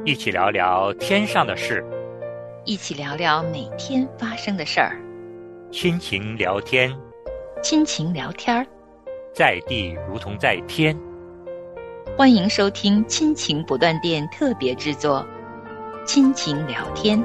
一起聊聊天上的事， 一起聊聊每天发生的事儿， 亲情聊天， 亲情聊天儿， 在地如同在天。 欢迎收听亲情不断电特别制作《亲情聊天》。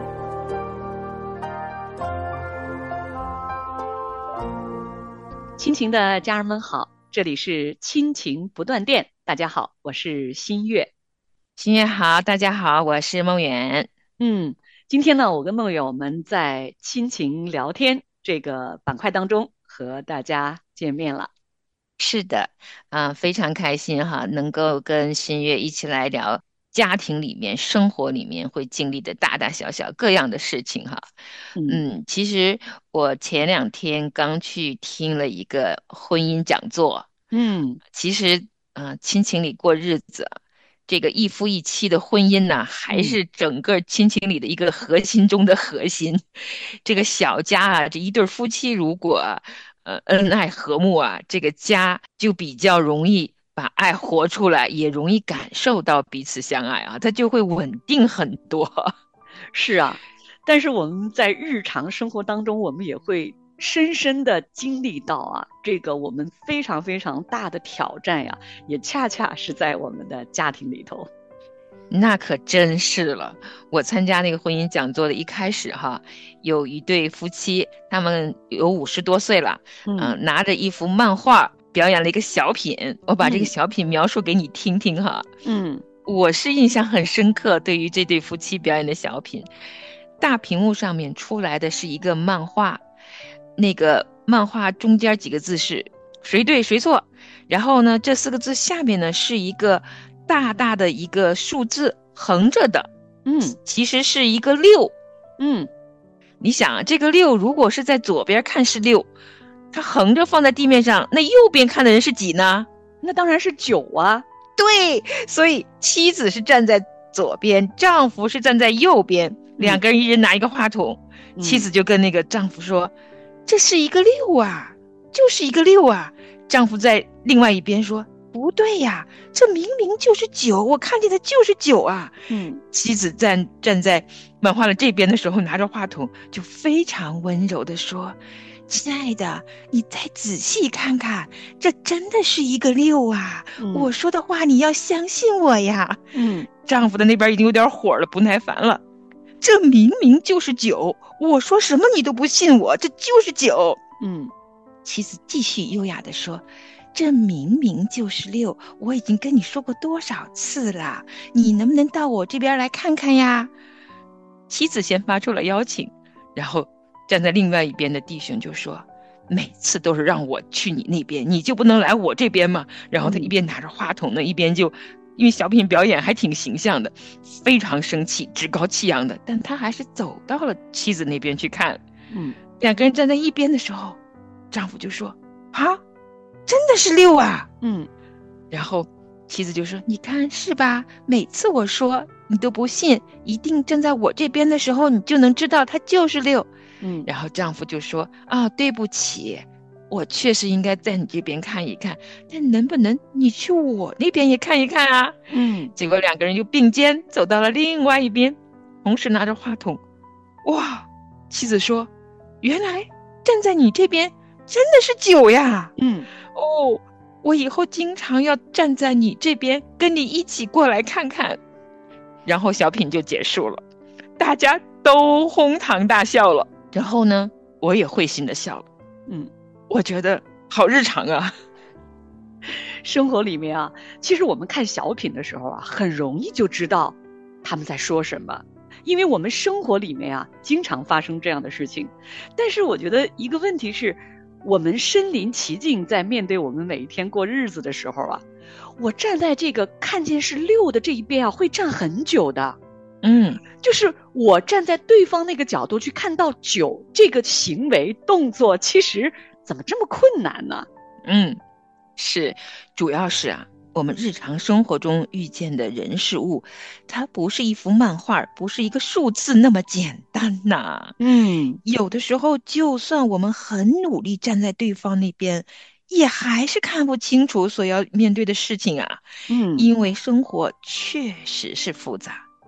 亲情的家人们好，这里是亲情不断电。大家好，我是新月。 新月好，大家好，我是梦远。 今天呢，我跟梦远我们在亲情聊天这个板块当中和大家见面了。 是的，非常开心哈，能够跟新月一起来聊家庭里面、生活里面会经历的大大小小各样的事情哈。其实我前2天刚去听了一个婚姻讲座。其实亲情里过日子，这个一夫一妻的婚姻呢，还是整个亲情里的一个核心中的核心。这个小家啊，这一对夫妻如果恩爱和睦啊，这个家就比较容易把爱活出来，也容易感受到彼此相爱啊，它就会稳定很多。 是啊，但是我们在日常生活当中，我们也会深深的经历到这个我们非常非常大的挑战呀，也恰恰是在我们的家庭里头。 那可真是了。我参加那个婚姻讲座的一开始哈，有一对夫妻，他们有50多岁了，拿着一幅漫画表演了一个小品，我把这个小品描述给你听听哈。我是印象很深刻，对于这对夫妻表演的小品，大屏幕上面出来的是一个漫画，那个漫画中间几个字是谁对谁错，然后呢，这4个字下面呢是一个大大的一个数字横着的，其实是一个6。你想这个6如果是在左边看是6，它横着放在地面上，那右边看的人是几呢？ 那当然是9啊。 对，所以妻子是站在左边，丈夫是站在右边，两个人一人拿一个话筒。妻子就跟那个丈夫说，这是一个6啊，就是一个6啊。丈夫在另外一边说，不对呀，这明明就是9，我看见的就是9啊。妻子站在漫画的这边的时候，拿着话筒就非常温柔地说，亲爱的，你再仔细看看，这真的是一个6啊。我说的话你要相信我呀。丈夫的那边已经有点火了，不耐烦了，这明明就是9，我说什么你都不信我，这就是9。妻子继续优雅地说，这明明就是6，我已经跟你说过多少次了，你能不能到我这边来看看呀？妻子先发出了邀请，然后站在另外一边的弟兄就说，每次都是让我去你那边，你就不能来我这边吗？然后他一边拿着话筒呢，一边就因为小品表演还挺形象的，非常生气，趾高气扬的，但他还是走到了妻子那边去看。两个人站在一边的时候，丈夫就说，真的是6啊。然后妻子就说，你看是吧，每次我说你都不信，一定站在我这边的时候，你就能知道它就是6。然后丈夫就说，对不起，我确实应该在你这边看一看，但能不能你去我那边也看一看啊？结果两个人就并肩走到了另外一边，同时拿着话筒。哇，妻子说，原来站在你这边真的是9呀。我以后经常要站在你这边，跟你一起过来看看。然后小品就结束了，大家都哄堂大笑了。然后呢，我也会心的笑了。我觉得好日常啊。 生活里面其实我们看小品的时候很容易就知道他们在说什么，因为我们生活里面经常发生这样的事情。但是我觉得一个问题是，我们身临其境，在面对我们每一天过日子的时候我站在这个看见是6的这一边会站很久的。就是我站在对方那个角度去看到9这个行为动作，其实怎么这么困难呢？ 是，主要是我们日常生活中遇见的人事物，它不是一幅漫画，不是一个数字那么简单呐。有的时候就算我们很努力站在对方那边，也还是看不清楚所要面对的事情因为生活确实是复杂。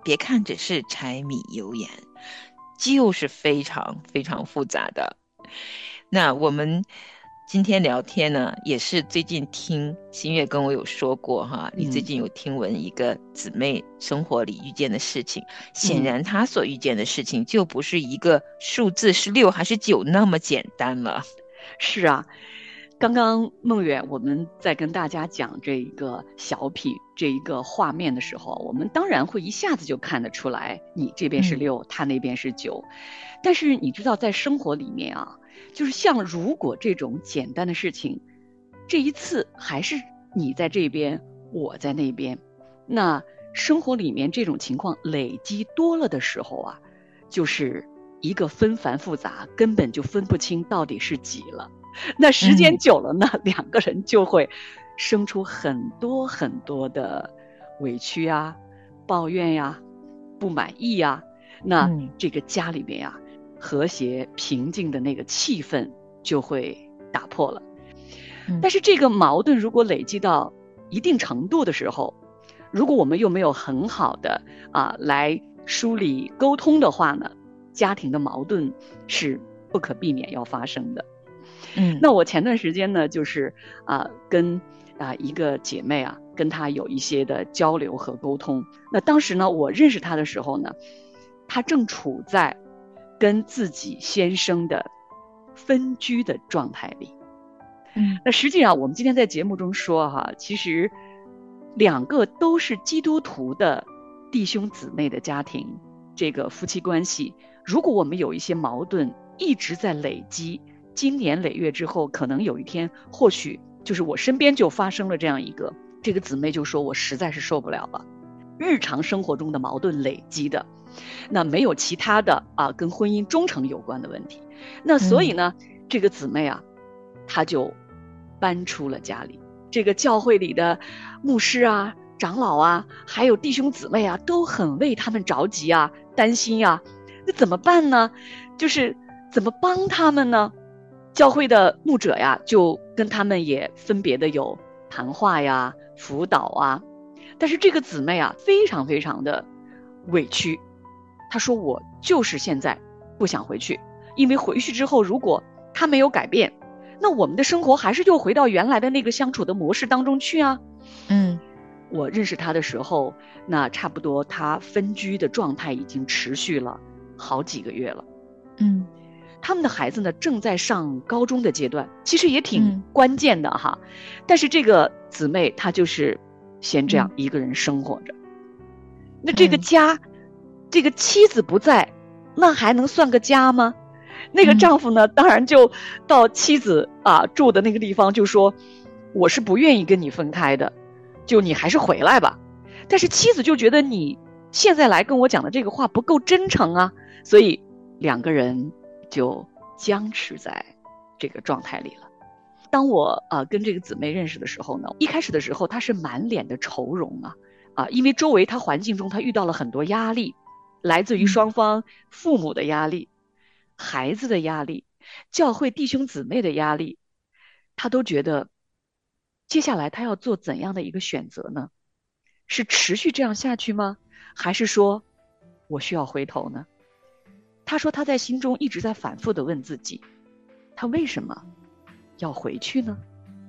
别看只是柴米油盐，就是非常非常复杂的。那我们今天聊天呢，也是最近听新月跟我有说过哈，你最近有听闻一个姊妹生活里遇见的事情，显然她所遇见的事情就不是一个数字是6还是9那么简单了。 是啊，刚刚梦远我们在跟大家讲这一个小品这一个画面的时候，我们当然会一下子就看得出来，你这边是6，他那边是9。但是你知道在生活里面啊，就是像如果这种简单的事情，这一次还是你在这边我在那边，那生活里面这种情况累积多了的时候啊，就是一个纷繁复杂，根本就分不清到底是几了。那时间久了呢，两个人就会生出很多很多的委屈啊、抱怨呀、不满意呀，那这个家里面呀，和谐平静的那个气氛就会打破了。但是这个矛盾如果累积到一定程度的时候，如果我们又没有很好的来梳理沟通的话呢，家庭的矛盾是不可避免要发生的。那我前段时间呢，就是跟一个姐妹跟她有一些的交流和沟通。那当时呢，我认识她的时候呢，她正处在跟自己先生的分居的状态里。那实际上我们今天在节目中说其实两个都是基督徒的弟兄姊妹的家庭，这个夫妻关系，如果我们有一些矛盾一直在累积，经年累月之后，可能有一天或许就是我身边就发生了这样一个，这个姊妹就说我实在是受不了了，日常生活中的矛盾累积的，那没有其他的跟婚姻忠诚有关的问题。那所以呢，这个姊妹她就搬出了家里，这个教会里的牧师长老还有弟兄姊妹都很为他们着急担心那怎么办呢？就是怎么帮他们呢？教会的牧者就跟他们也分别的有谈话辅导但是这个姊妹非常非常的委屈，她说我就是现在不想回去，因为回去之后如果她没有改变，那我们的生活还是又回到原来的那个相处的模式当中去我认识她的时候，那差不多她分居的状态已经持续了好几个月了。他们的孩子呢正在上高中的阶段，其实也挺关键的但是这个姊妹她就是先这样一个人生活着。那这个家，这个妻子不在，那还能算个家吗？那个丈夫呢，当然就到妻子住的那个地方就说，我是不愿意跟你分开的，就你还是回来吧。但是妻子就觉得你现在来跟我讲的这个话不够真诚所以两个人就僵持在这个状态里了。当我跟这个姊妹认识的时候呢，一开始的时候她是满脸的愁容因为周围她环境中她遇到了很多压力，来自于双方父母的压力、孩子的压力、教会弟兄姊妹的压力，她都觉得接下来她要做怎样的一个选择呢？是持续这样下去吗？还是说我需要回头呢？他说他在心中一直在反复地问自己，他为什么要回去呢？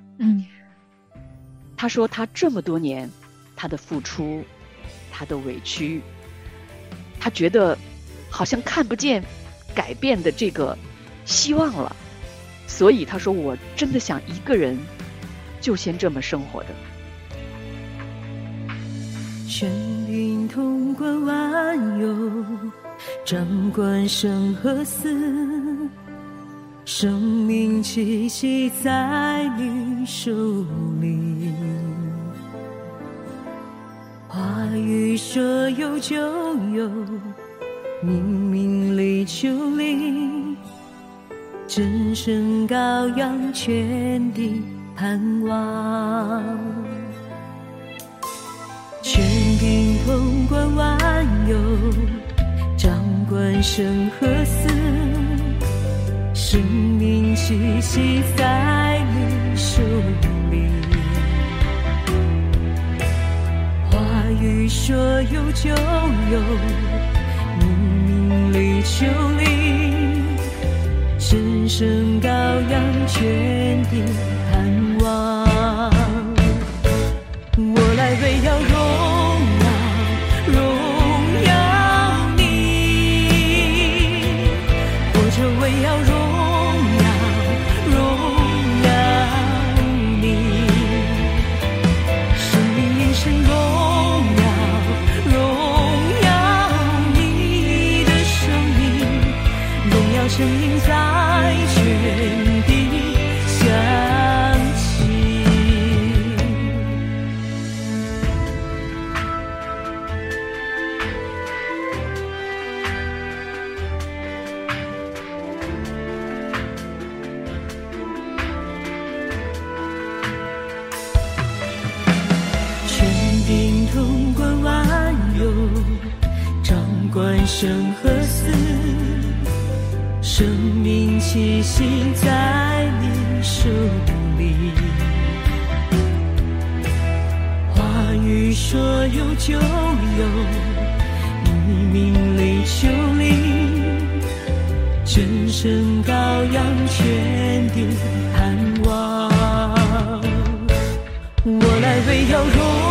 他说他这么多年他的付出，他的委屈，他觉得好像看不见改变的这个希望了，所以他说我真的想一个人就先这么生活的。 生命通过万有，掌管生和死，生命气息在你手里，话语说有就有，明明里求里，真神羔羊全地盼望，全凭通关万有，掌管生和死，生命气息在你手里，话语说说有就有，你命里求灵，神圣羔羊全地盼望。我来为要荣耀你，活着为要荣耀你，生命因神荣耀你的生命，荣耀声音在全地响起。权柄统管万有，掌管生和死，生命气息在你手里，话语说有就有，你命里求灵，真神羔羊全地盼望。我来为要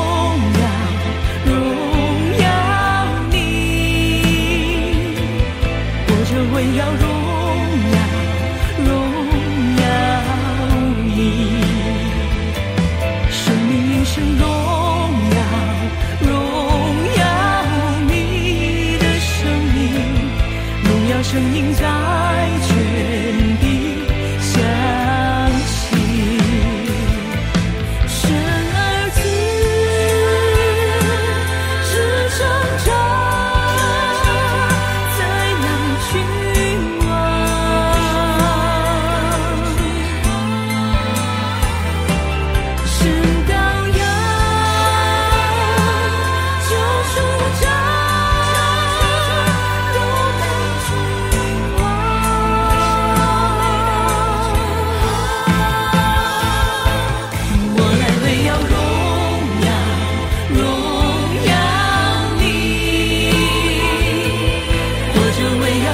荣耀你，活着为要荣耀你，生命因神荣耀你的生命，荣耀声音在全地响起。生儿子是成长在那君王，是羔羊救赎者，荣美君王。我来为要荣耀你，活着为要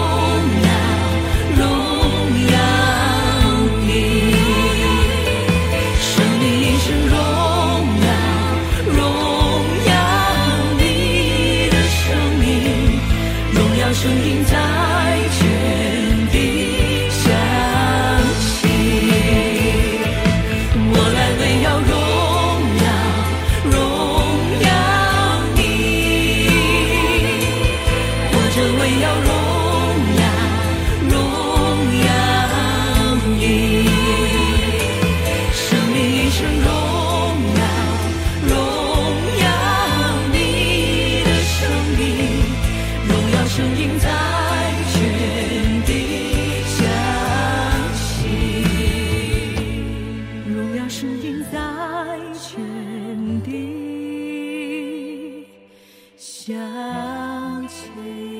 荣耀你，生命因神荣耀你的生命，荣耀声音在全地响起。我来为要荣耀你，活着为要荣耀你，生命因神荣耀你的生命，荣耀声音在全地响起，荣耀声音在全地响起。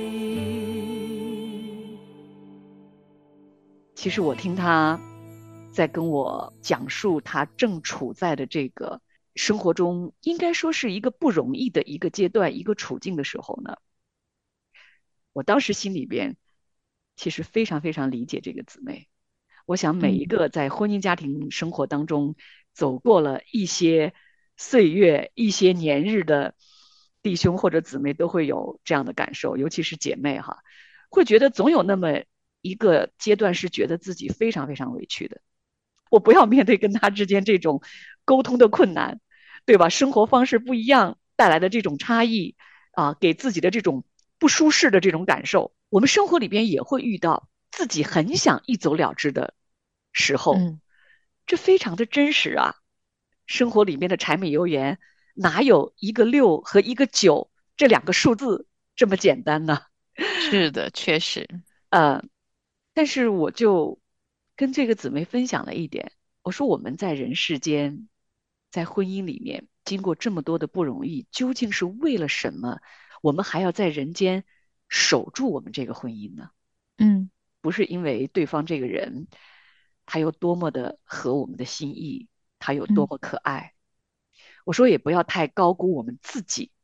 其实我听他在跟我讲述他正处在的这个生活中，应该说是一个不容易的一个阶段、一个处境的时候呢，我当时心里边其实非常非常理解这个姊妹。我想每一个在婚姻家庭生活当中走过了一些岁月、一些年日的弟兄或者姊妹都会有这样的感受，尤其是姐妹哈，会觉得总有那么一个阶段是觉得自己非常非常委屈的。我不要面对跟他之间这种沟通的困难，对吧？生活方式不一样带来的这种差异啊，给自己的这种不舒适的这种感受，我们生活里边也会遇到自己很想一走了之的时候，这非常的真实啊。生活里面的柴米油盐，哪有一个6和一个9这2个数字这么简单呢？ 是的，确实。 但是我就跟这个姊妹分享了一点，我说我们在人世间，在婚姻里面经过这么多的不容易，究竟是为了什么？我们还要在人间守住我们这个婚姻呢？不是因为对方这个人他有多么的合我们的心意，他有多么可爱。我说也不要太高估我们自己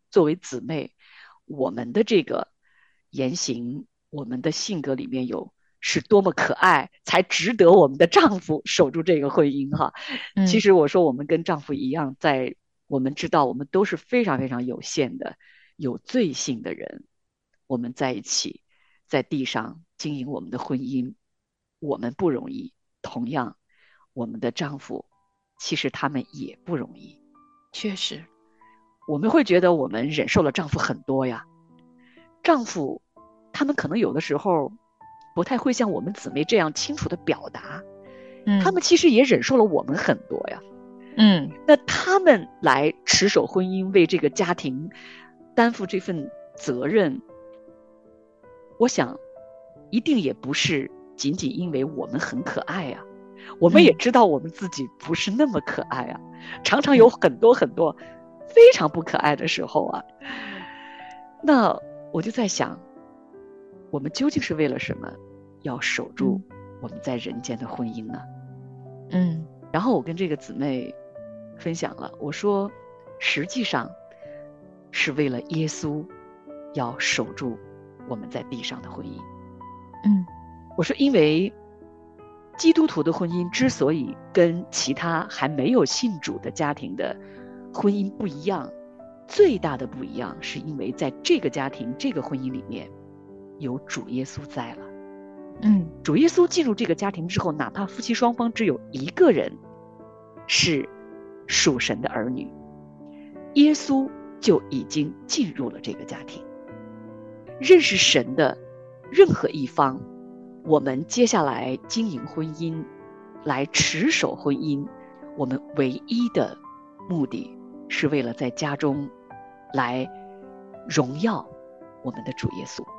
作为姊妹，我们的这个言行，我们的性格里面是多么可爱，才值得我们的丈夫守住这个婚姻哈。其实我说我们跟丈夫一样，在我们知道我们都是非常非常有限的、有罪性的人，我们在一起，在地上经营我们的婚姻，我们不容易。同样，我们的丈夫其实他们也不容易。 确实， 我们会觉得我们忍受了丈夫很多呀，丈夫他们可能有的时候不太会像我们姊妹这样清楚的表达，他们其实也忍受了我们很多呀。那他们来持守婚姻，为这个家庭担负这份责任，我想一定也不是仅仅因为我们很可爱啊，我们也知道我们自己不是那么可爱啊，常常有很多很多非常不可爱的时候啊。那我就在想，我们究竟是为了什么要守住我们在人间的婚姻呢？然后我跟这个姊妹分享了，我说实际上是为了耶稣要守住我们在地上的婚姻。我说因为基督徒的婚姻之所以跟其他还没有信主的家庭的婚姻不一样，最大的不一样是因为在这个家庭这个婚姻里面有主耶稣在了。主耶稣进入这个家庭之后，哪怕夫妻双方只有一个人是属神的儿女，耶稣就已经进入了这个家庭。认识神的任何一方，我们接下来经营婚姻，来持守婚姻，我们唯一的目的是为了在家中来荣耀我们的主耶稣。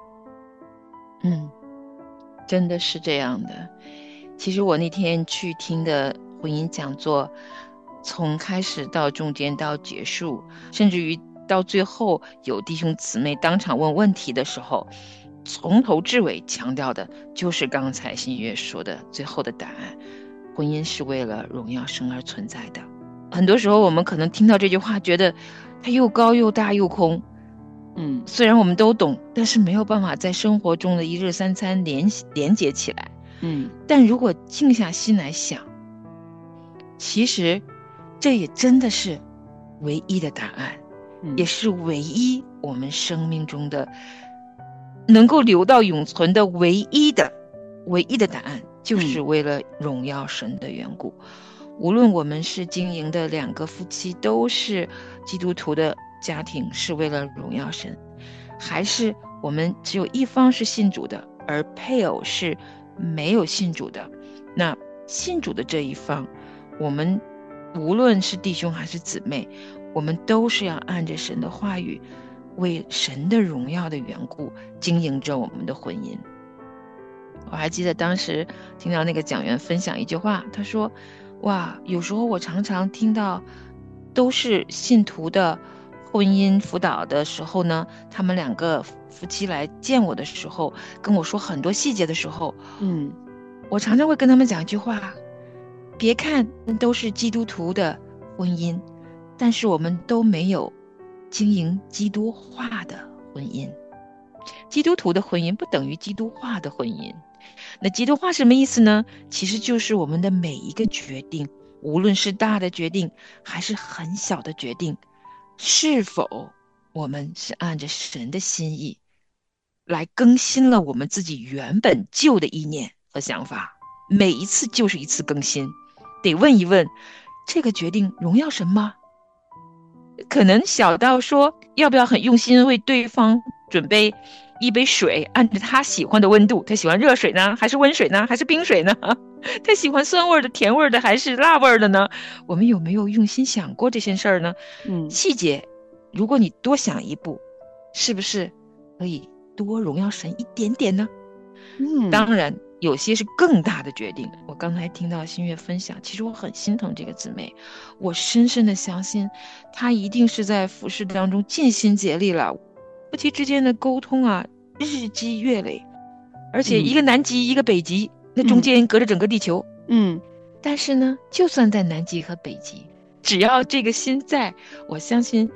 真的是这样的。其实我那天去听的婚姻讲座，从开始到中间到结束，甚至于到最后有弟兄姊妹当场问问题的时候，从头至尾强调的就是刚才新月说的最后的答案：婚姻是为了荣耀神而存在的。很多时候我们可能听到这句话，觉得它又高又大又空。虽然我们都懂，但是没有办法在生活中的一日三餐连接起来。但如果静下心来想，其实这也真的是唯一的答案，也是唯一我们生命中的能够留到永存的唯一的答案，就是为了荣耀神的缘故。无论我们是经营的两个夫妻都是基督徒的家庭，是为了荣耀神，还是我们只有一方是信主的，而配偶是没有信主的，那信主的这一方，我们无论是弟兄还是姊妹，我们都是要按着神的话语，为神的荣耀的缘故经营着我们的婚姻。我还记得当时听到那个讲员分享一句话，他说哇，有时候我常常听到都是信徒的婚姻辅导的时候呢，他们两个夫妻来见我的时候，跟我说很多细节的时候，我常常会跟他们讲一句话，别看都是基督徒的婚姻，但是我们都没有经营基督化的婚姻。基督徒的婚姻不等于基督化的婚姻。那基督化什么意思呢？其实就是我们的每一个决定，无论是大的决定还是很小的决定，是否我们是按着神的心意来更新了我们自己原本旧的意念和想法。每一次就是一次更新，得问一问，这个决定荣耀神吗？可能小到说要不要很用心为对方准备一杯水，按照他喜欢的温度，他喜欢热水呢还是温水呢还是冰水呢？他喜欢酸味的甜味的还是辣味的呢？我们有没有用心想过这些事儿呢？细节如果你多想一步，是不是可以多荣耀神一点点呢？当然有些是更大的决定。我刚才听到新月分享，其实我很心疼这个姊妹，我深深的相信她一定是在服事当中尽心竭力了，夫妻之间的沟通啊日积月累，而且一个南极一个北极，那中间隔着整个地球。但是呢，就算在南极和北极，只要这个心在，我相信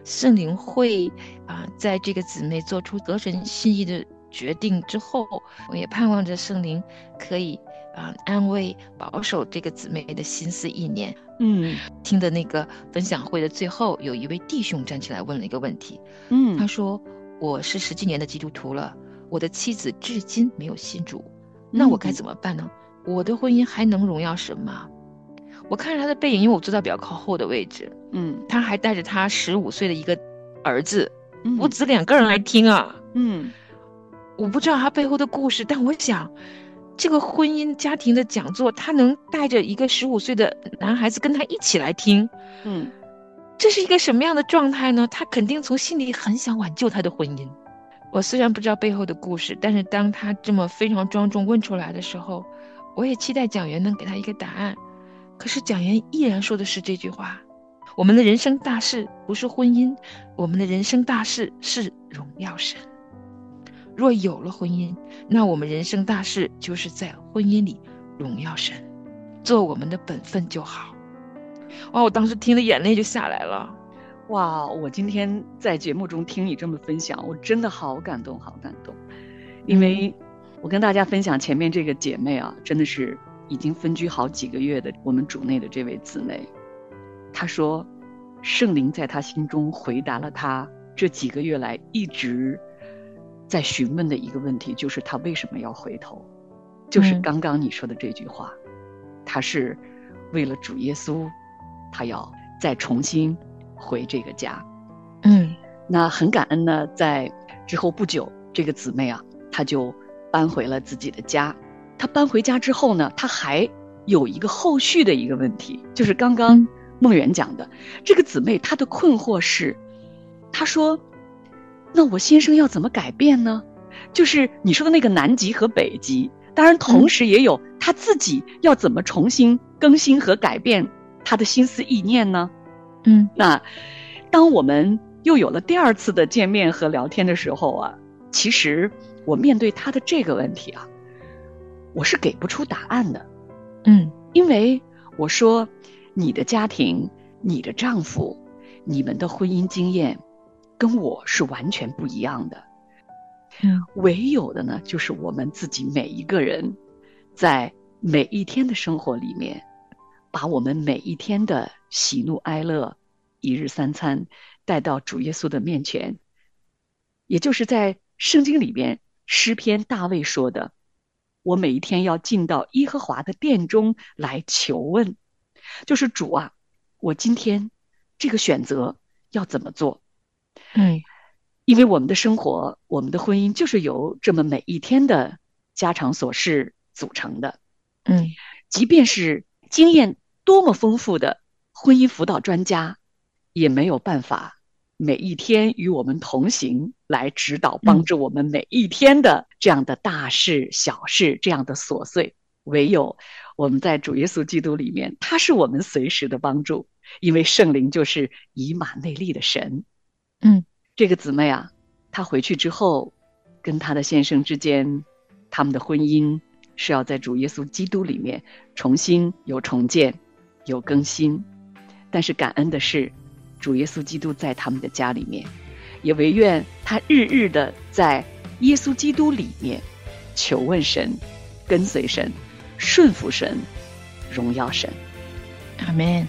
圣灵会在这个姊妹做出合神心意的决定之后，我也盼望着圣灵可以安慰保守这个姊妹的心思意念。听的那个分享会的最后，有一位弟兄站起来问了一个问题，他说，我是10几年的基督徒了，我的妻子至今没有信主，那我该怎么办呢？我的婚姻还能荣耀神吗？我看着他的背影，因为我坐到比较靠后的位置，他还带着他15岁的一个儿子，父子2个人来听啊，我不知道他背后的故事，但我想这个婚姻家庭的讲座，他能带着一个15岁的男孩子跟他一起来听，这是一个什么样的状态呢？他肯定从心里很想挽救他的婚姻。我虽然不知道背后的故事，但是当他这么非常庄重问出来的时候，我也期待讲员能给他一个答案。可是讲员依然说的是这句话，我们的人生大事不是婚姻，我们的人生大事是荣耀神。若有了婚姻，那我们人生大事就是在婚姻里荣耀神，做我们的本分就好。哇，我当时听了眼泪就下来了。 哇，我今天在节目中听你这么分享，我真的好感动好感动。因为我跟大家分享前面这个姐妹啊，真的是已经分居好几个月的我们主内的这位姊妹，她说圣灵在她心中回答了她这几个月来一直在询问的一个问题，就是她为什么要回头，就是刚刚你说的这句话，她是为了主耶稣，她要再重新回这个家。那很感恩呢，在之后不久，这个姊妹啊，她就搬回了自己的家。她搬回家之后呢，她还有一个后续的一个问题，就是刚刚梦圆讲的，这个姊妹她的困惑是，她说，那我先生要怎么改变呢？就是你说的那个南极和北极，当然同时也有她自己要怎么重新更新和改变她的心思意念呢？那当我们又有了第2次的见面和聊天的时候啊，其实我面对她的这个问题啊，我是给不出答案的。因为我说你的家庭，你的丈夫，你们的婚姻经验跟我是完全不一样的。唯有的呢，就是我们自己每一个人在每一天的生活里面，把我们每一天的喜怒哀乐1日3餐带到主耶稣的面前。也就是在圣经里边诗篇大卫说的，我每一天要进到耶和华的殿中来求问，就是主啊，我今天这个选择要怎么做？因为我们的生活，我们的婚姻就是由这么每一天的家常琐事组成的。即便是经验多么丰富的婚姻辅导专家，也没有办法每一天与我们同行，来指导帮助我们每一天的这样的大事小事，这样的琐碎。唯有我们在主耶稣基督里面，他是我们随时的帮助，因为圣灵就是以马内利的神。这个姊妹啊，她回去之后跟她的先生之间，他们的婚姻是要在主耶稣基督里面重新有重建有更新。但是感恩的是，主耶稣基督在他们的家里面，也唯愿他日日的在耶稣基督里面求问神，跟随神，顺服神，荣耀神。 阿们。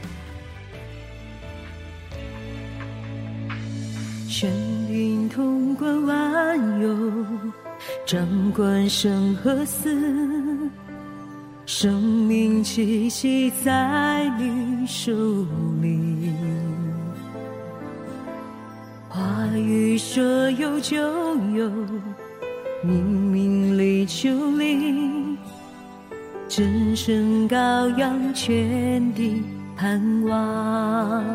神灵统管万有，掌管生和死，生命气息在你手里，话语说有就有，你命里求灵，真神羔羊全地盼望，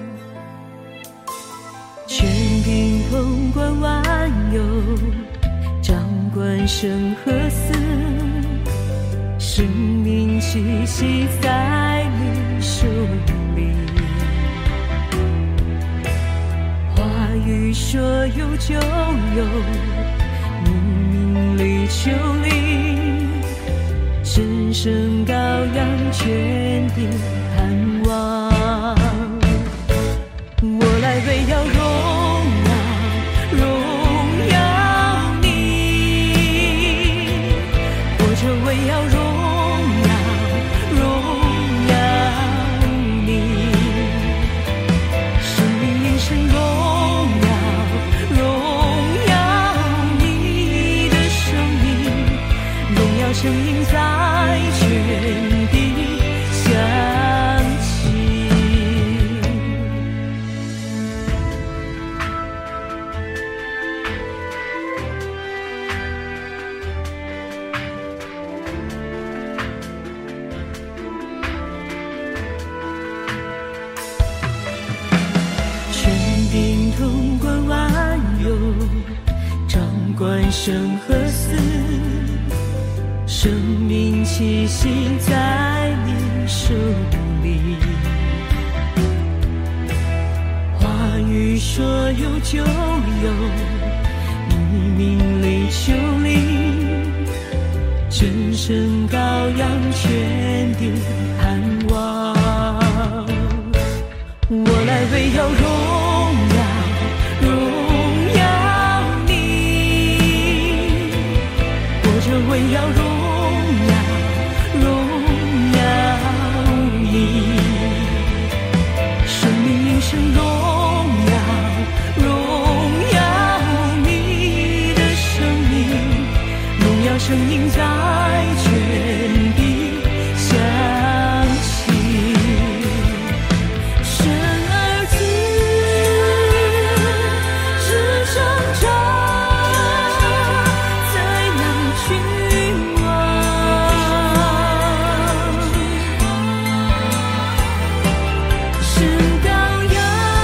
全凭统管万有，掌管生和死，生命气息在你手里，话语说有就有，你命里求灵，真神羔羊全地盼望，我来为要要荣耀你，活着为要荣耀你，生命因神荣耀你的生命，荣耀声音在全地响起。权柄统管万有，掌管生和死，生命气息在你手里，话语说有就有，你命里求灵，真神羔羊全地盼望。我来为要荣耀你，活着为要荣耀你，生命因神荣耀你的生命，荣耀声音在全地响起。神儿子是成长在那君王，是羔羊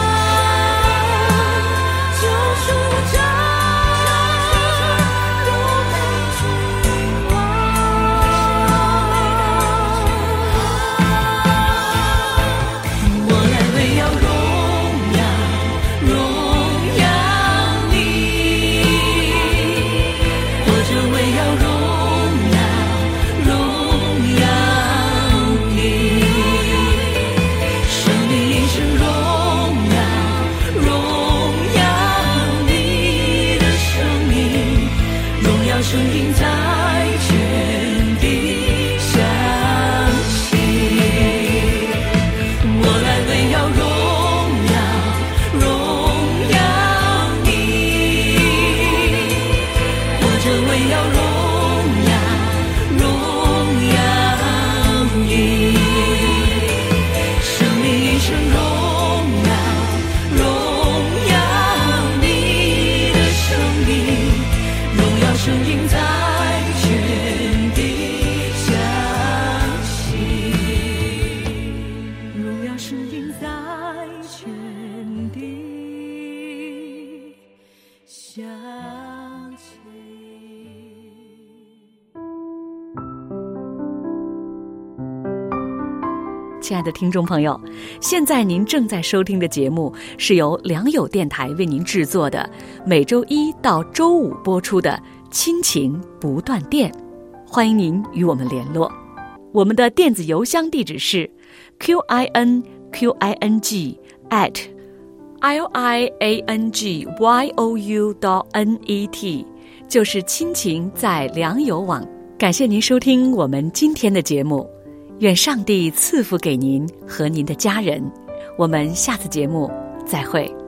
救赎者，都被君王。我来为要荣耀你，活着为要荣耀你，生命因神荣耀你的生命，荣耀声音在全地响起。我来为要荣耀你，活着为要荣耀你，生命因神荣耀你的生命，荣耀声音在全地响起，荣耀声音在全地响起。 亲爱的听众朋友，现在您正在收听的节目是由良友电台为您制作的，每周一到周五播出的亲情不断电，欢迎您与我们联络。我们的电子邮箱地址是 qining@liangyou.net， 就是亲情在良友网。感谢您收听我们今天的节目，愿上帝赐福给您和您的家人。我们下次节目再会。